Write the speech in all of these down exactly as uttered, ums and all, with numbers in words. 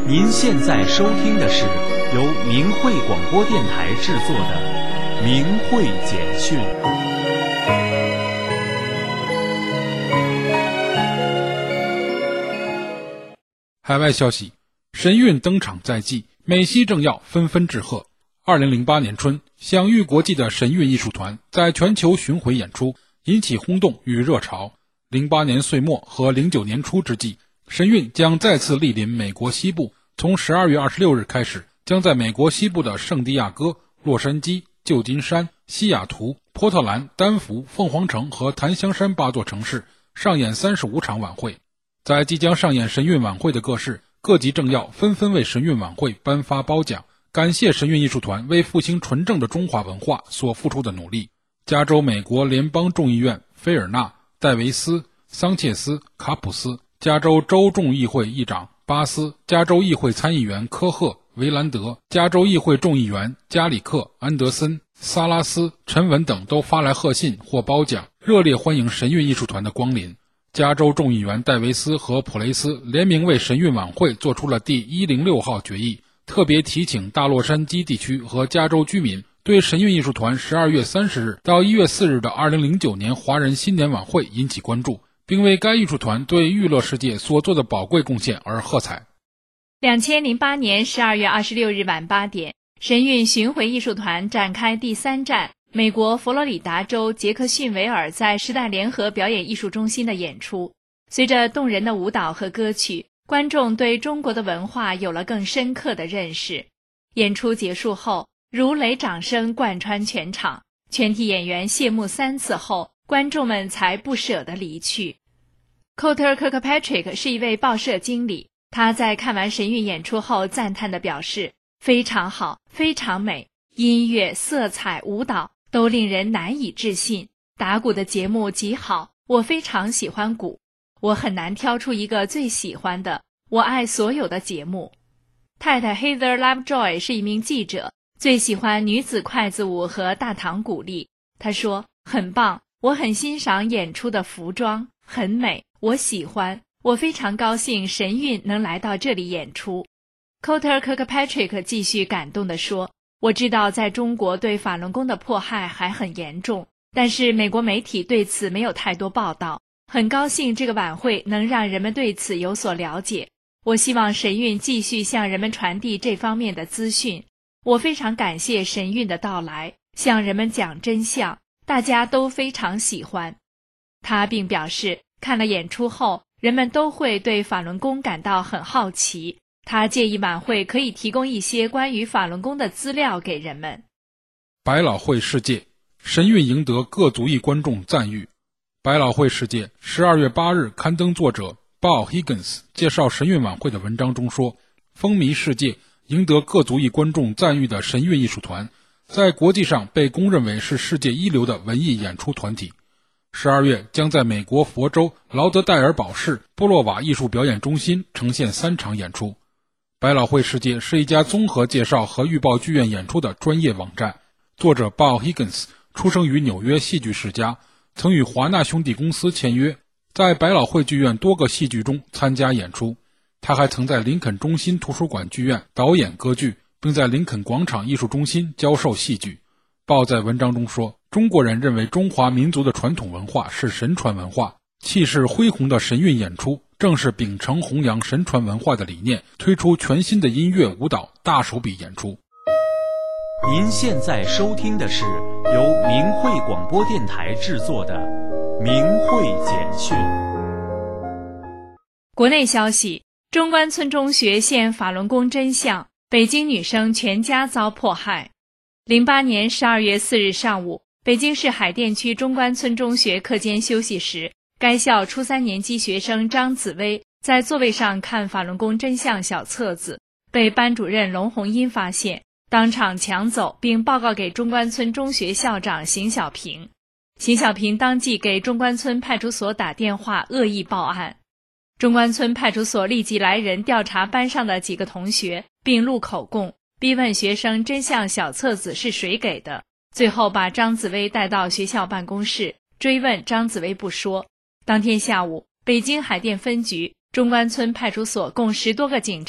您现在收听的是由明慧广播电台制作的《明慧简讯》。 海外消息，神韵登场在即，美西政要纷纷致贺。二零零八年春，享誉国际的神韵艺术团在全球巡回演出，引起轰动与热潮。零八年岁末和零九年初之际，神韵将再次莅临美国西部，从十二月二十六日开始，将在美国西部的圣地亚哥、洛杉矶、旧金山、西雅图、波特兰、丹佛、凤凰城和檀香山八座城市上演三十五场晚会。在即将上演神韵晚会的各市，各级政要纷纷为神韵晚会颁发褒奖，感谢神韵艺术团为复兴纯正的中华文化所付出的努力。加州美国联邦众议院菲尔纳、戴维斯、桑切斯、卡普斯，加州州众议会议长巴斯，加州议会参议员科赫、维兰德，加州议会众议员加里克、安德森、萨拉斯、陈文等都发来贺信或褒奖，热烈欢迎神韵艺术团的光临。加州众议员戴维斯和普雷斯联名为神韵晚会做出了第一零六号决议，特别提请大洛杉矶地区和加州居民对神韵艺术团十二月三十日到一月四日的二零零九年华人新年晚会引起关注，并为该艺术团对娱乐世界所做的宝贵贡献而喝彩。 两千零八年十二月二十六日晚八点，神韵巡回艺术团展开第三站美国佛罗里达州杰克逊维尔在时代联合表演艺术中心的演出。随着动人的舞蹈和歌曲，观众对中国的文化有了更深刻的认识。演出结束后，如雷掌声贯穿全场，全体演员谢幕三次后，观众们才不舍得离去。Coulter Kirkpatrick 是一位报社经理，他在看完神韵演出后赞叹地表示，非常好，非常美，音乐、色彩、舞蹈都令人难以置信，打鼓的节目极好，我非常喜欢鼓，我很难挑出一个最喜欢的，我爱所有的节目。太太 Heather Lovejoy 是一名记者，最喜欢女子筷子舞和大堂鼓励。她说，很棒，我很欣赏演出的服装，很美，我喜欢，我非常高兴神韵能来到这里演出。Coulter Kirkpatrick 继续感动地说，我知道在中国对法轮功的迫害还很严重，但是美国媒体对此没有太多报道，很高兴这个晚会能让人们对此有所了解。我希望神韵继续向人们传递这方面的资讯。我非常感谢神韵的到来，向人们讲真相，大家都非常喜欢。他并表示，看了演出后，人们都会对法轮功感到很好奇。他建议晚会可以提供一些关于法轮功的资料给人们。 百老汇世界，神韵赢得各族裔观众赞誉。百老汇世界十二月八日刊登作者 Bob Higgins 介绍神韵晚会的文章中说，风靡世界、赢得各族裔观众赞誉的神韵艺术团，在国际上被公认为是世界一流的文艺演出团体。十二月将在美国佛州劳德代尔堡市波洛瓦艺术表演中心呈现三场演出。百老汇世界是一家综合介绍和预报剧院演出的专业网站。作者 Bob Higgins 出生于纽约戏剧世家，曾与华纳兄弟公司签约，在百老汇剧院多个戏剧中参加演出。他还曾在林肯中心图书馆剧院导演歌剧，并在林肯广场艺术中心教授戏剧。鲍在文章中说，中国人认为中华民族的传统文化是神传文化，气势恢宏的神韵演出正是秉承弘扬神传文化的理念，推出全新的音乐舞蹈大手笔演出。 您现在收听的是由明慧广播电台制作的《明慧简讯》。 国内消息，中关村中学现法轮功真相，北京女生全家遭迫害。零八年十二月四日上午，北京市海淀区中关村中学课间休息时，该校初三年级学生张紫薇在座位上看法轮功真相小册子，被班主任龙红英发现，当场抢走并报告给中关村中学校长邢小平。邢小平当即给中关村派出所打电话恶意报案。中关村派出所立即来人调查班上的几个同学，并录口供，逼问学生真相小册子是谁给的，最后把张紫薇带到学校办公室，追问张紫薇不说。当天下午，北京海淀分局、中关村派出所共十多个警察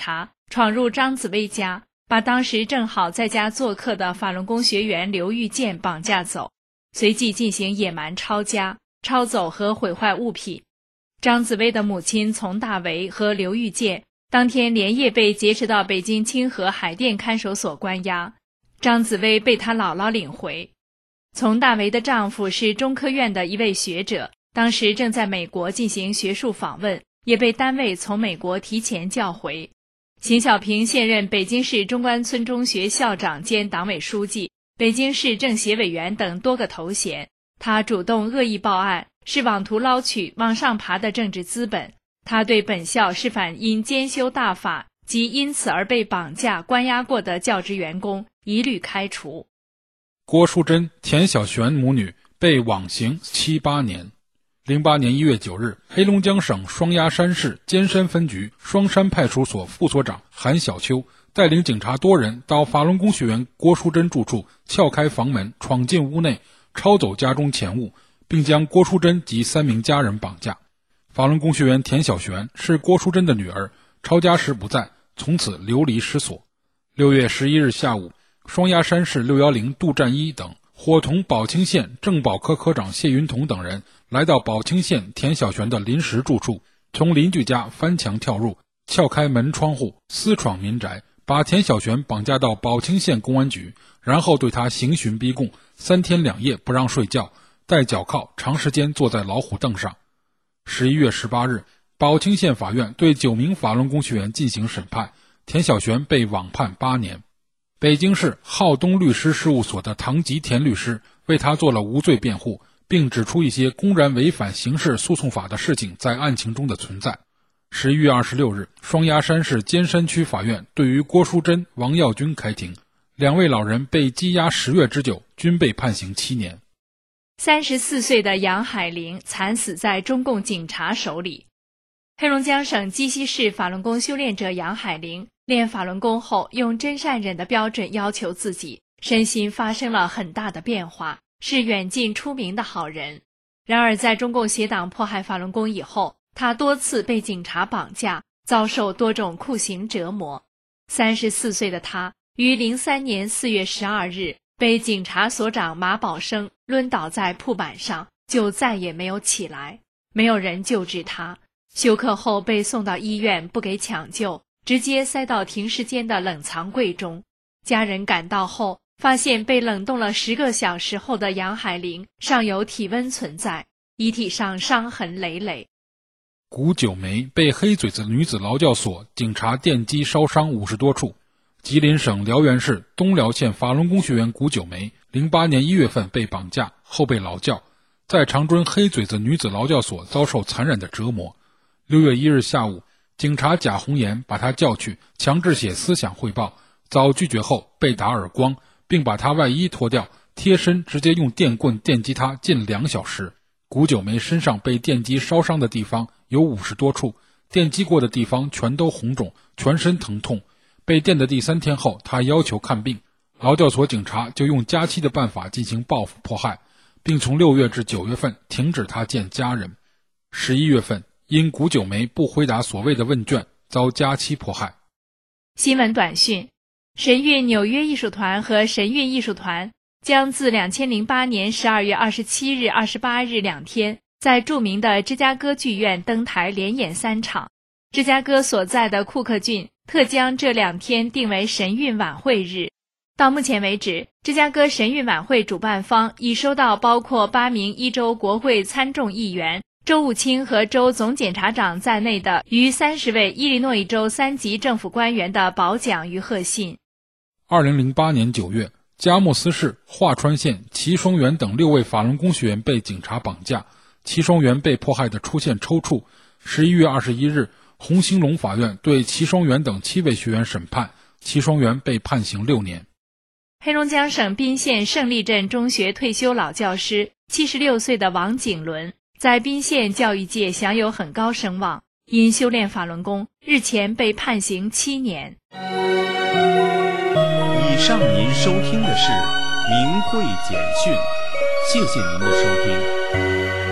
闯入张子薇家，把当时正好在家做客的法轮功学员刘玉健绑架走，随即进行野蛮抄家、抄走和毁坏物品。张子薇的母亲丛大为和刘玉健当天连夜被劫持到北京清河海淀看守所关押，张子薇被她姥姥领回。丛大为的丈夫是中科院的一位学者，当时正在美国进行学术访问，也被单位从美国提前叫回。邢小平现任北京市中关村中学校长兼党委书记、北京市政协委员等多个头衔。他主动恶意报案，是妄图捞取往上爬的政治资本。他对本校是反因兼修大法及因此而被绑架关押过的教职员工一律开除。 郭淑珍、田小璇母女被网刑七八年。零八年一月九日，黑龙江省双鸭山市尖山分局双山派出所副所长韩小秋带领警察多人到法轮功学员郭淑珍住处，撬开房门，闯进屋内，抄走家中钱物，并将郭淑珍及三名家人绑架。法轮功学员田小璇是郭淑珍的女儿，抄家时不在，从此流离失所。六月十一日下午，双鸭山市六一零杜占一等伙同宝清县政保科科长谢云彤等人来到宝清县田小璇的临时住处，从邻居家翻墙跳入，撬开门窗户，私闯民宅，把田小璇绑架到宝清县公安局，然后对他刑讯逼供，三天两夜不让睡觉，带脚铐，长时间坐在老虎凳上。十一月十八日，宝清县法院对九名法轮功学员进行审判，田小璇被网判八年。北京市浩东律师事务所的唐吉田律师为他做了无罪辩护，并指出一些公然违反刑事诉讼法的事情在案情中的存在。十一月二十六日，双鸭山市尖山区法院对于郭淑珍、王耀军开庭，两位老人被羁押十月之久，均被判刑七年。 三十四岁的杨海玲惨死在中共警察手里。黑龙江省鸡西市法轮功修炼者杨海玲练法轮功后，用真善忍的标准要求自己，身心发生了很大的变化，是远近出名的好人。然而在中共邪党迫害法轮功以后，他多次被警察绑架，遭受多种酷刑折磨。三十四岁的他于零三年四月十二日被警察所长马宝生抡倒在铺板上，就再也没有起来，没有人救治他。休克后被送到医院，不给抢救，直接塞到停尸间的冷藏柜中。家人赶到后，发现被冷冻了十个小时后的杨海玲尚有体温存在，遗体上伤痕累累。 古九梅被黑嘴子女子劳教所警察电击烧伤五十多处。吉林省辽源市东辽县法轮功学员古九梅零八年一月份被绑架后被劳教，在长春黑嘴子女子劳教所遭受残忍的折磨。六月一日下午，警察贾红岩把他叫去，强制写思想汇报，遭拒绝后被打耳光，并把他外衣脱掉，贴身直接用电棍电击他近两小时。古九梅身上被电击烧伤的地方有五十多处，电击过的地方全都红肿，全身疼痛。被电的第三天后，他要求看病，劳教所警察就用加期的办法进行报复迫害，并从六月至九月份停止他见家人。十一月份，因古九梅不回答所谓的问卷，遭加期迫害。 新闻短讯：神韵纽约艺术团和神韵艺术团将自两千零八年十二月二十七日、二十八日两天，在著名的芝加哥剧院登台连演三场。芝加哥所在的库克郡特将这两天定为神韵晚会日。到目前为止，芝加哥神韵晚会主办方已收到包括八名一州国会参众议员、州务卿和州总检察长在内的逾三十位伊利诺伊州三级政府官员的褒奖与贺信。 二零零八年九月，佳木斯市桦川县齐双元等六位法轮功学员被警察绑架，齐双元被迫害的出现抽搐。十一月二十一日，红兴隆法院对齐双元等七位学员审判，齐双元被判刑六年。 黑龙江省彬县胜利镇中学退休老教师七十六岁的王景伦，在彬县教育界享有很高声望，因修炼法轮功，日前被判刑七年。 以上您收听的是明慧简讯，谢谢您的收听。